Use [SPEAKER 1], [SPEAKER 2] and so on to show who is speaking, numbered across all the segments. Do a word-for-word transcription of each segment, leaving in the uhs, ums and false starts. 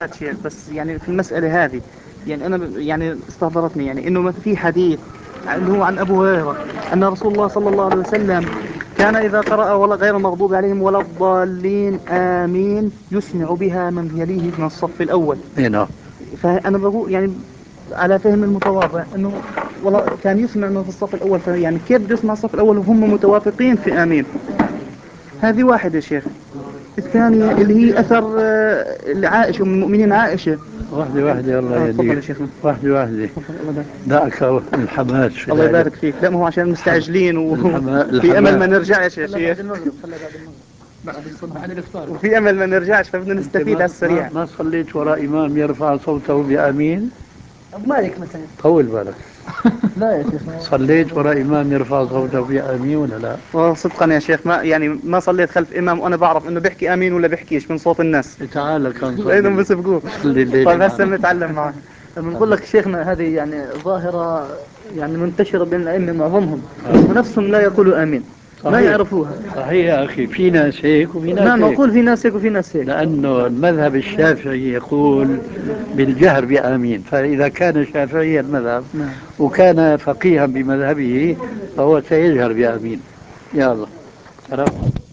[SPEAKER 1] شيخ، بس يعني في المسألة هذه، يعني أنا ب- يعني استحضرتني يعني إنه ما في حديث اللي هو عن أبو هريرة أن رسول الله صلى الله عليه وسلم كان إذا قرأ ولا غير المغضوب عليهم ولا الضالين آمين يسمع بها من يليه من الصف الأول.
[SPEAKER 2] اي نعم.
[SPEAKER 1] فأنا بقول يعني على فهم المتواضع إنه والله كان يسمع من في الصف الأول، فيعني كيف بده يسمع الصف الأول وهم متوافقين في آمين؟ هذه واحدة يا شيخ. الثانية اللي هي أثر آه، عائشة أم المؤمنين عائشة.
[SPEAKER 2] واحدة واحدة الله
[SPEAKER 1] اه تفضل يا
[SPEAKER 2] يهديك.
[SPEAKER 1] شيخنا.
[SPEAKER 2] واحدة واحدة.
[SPEAKER 1] تفضل الله يبارك.
[SPEAKER 2] دعك الحماس في
[SPEAKER 1] الله
[SPEAKER 2] العلم.
[SPEAKER 1] يبارك فيك. لا ما هو عشان
[SPEAKER 2] الحم...
[SPEAKER 1] مستعجلين
[SPEAKER 2] الحما...
[SPEAKER 1] وفي امل ما
[SPEAKER 2] الحماس.
[SPEAKER 1] نرجعش يا شيخ.
[SPEAKER 2] بعد الصبح عن الافطار.
[SPEAKER 1] وفي امل ما نرجعش، فبدنا
[SPEAKER 2] انت
[SPEAKER 1] نستفيد
[SPEAKER 2] ما
[SPEAKER 1] على
[SPEAKER 2] ما,
[SPEAKER 1] السريع.
[SPEAKER 2] ما صليت وراء امام يرفع صوته بامين؟
[SPEAKER 1] ابو مالك مثلا.
[SPEAKER 2] طول بالك.
[SPEAKER 1] لا يا شيخ.
[SPEAKER 2] صليت وراء امام يرفع صوته بامين ولا لا؟
[SPEAKER 1] والله صدقا يا شيخ ما يعني ما صليت خلف امام وانا بعرف انه بيحكي امين ولا بيحكيش من صوت الناس.
[SPEAKER 2] تعال كان صلي
[SPEAKER 1] لانهم
[SPEAKER 2] الليل.
[SPEAKER 1] بيسبقوه.
[SPEAKER 2] صلي الليل
[SPEAKER 1] طيب هسه
[SPEAKER 2] معنا.
[SPEAKER 1] بنتعلم معه. بنقول لك شيخنا هذه يعني ظاهرة يعني منتشرة بين الأئمة معظمهم ونفسهم لا يقولوا آمين. ما
[SPEAKER 2] صحيح.
[SPEAKER 1] يعرفوها.
[SPEAKER 2] صحيح يا أخي، في ناس هيك وفي ناس
[SPEAKER 1] نعم
[SPEAKER 2] هيك.
[SPEAKER 1] أقول في ناس هيك وفي ناس هيك.
[SPEAKER 2] لأنه المذهب الشافعي يقول بالجهر بآمين، فإذا كان شافعي المذهب
[SPEAKER 1] نعم.
[SPEAKER 2] وكان فقيها بمذهبه فهو سيجهر بآمين. يا الله. سلام.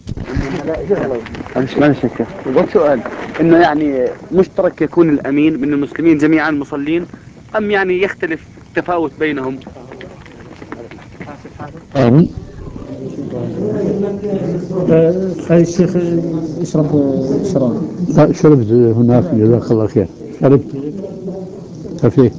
[SPEAKER 1] معلش معلش يا شيخ، وقت سؤال انه يعني مشترك يكون الامين من المسلمين جميعا مصلين ام يعني يختلف التفاوت بينهم؟
[SPEAKER 2] آمين.
[SPEAKER 3] هاي الشيخ يشرب شراب.
[SPEAKER 2] لا، شربت هناك جزاك الله خير. شربت كافيه.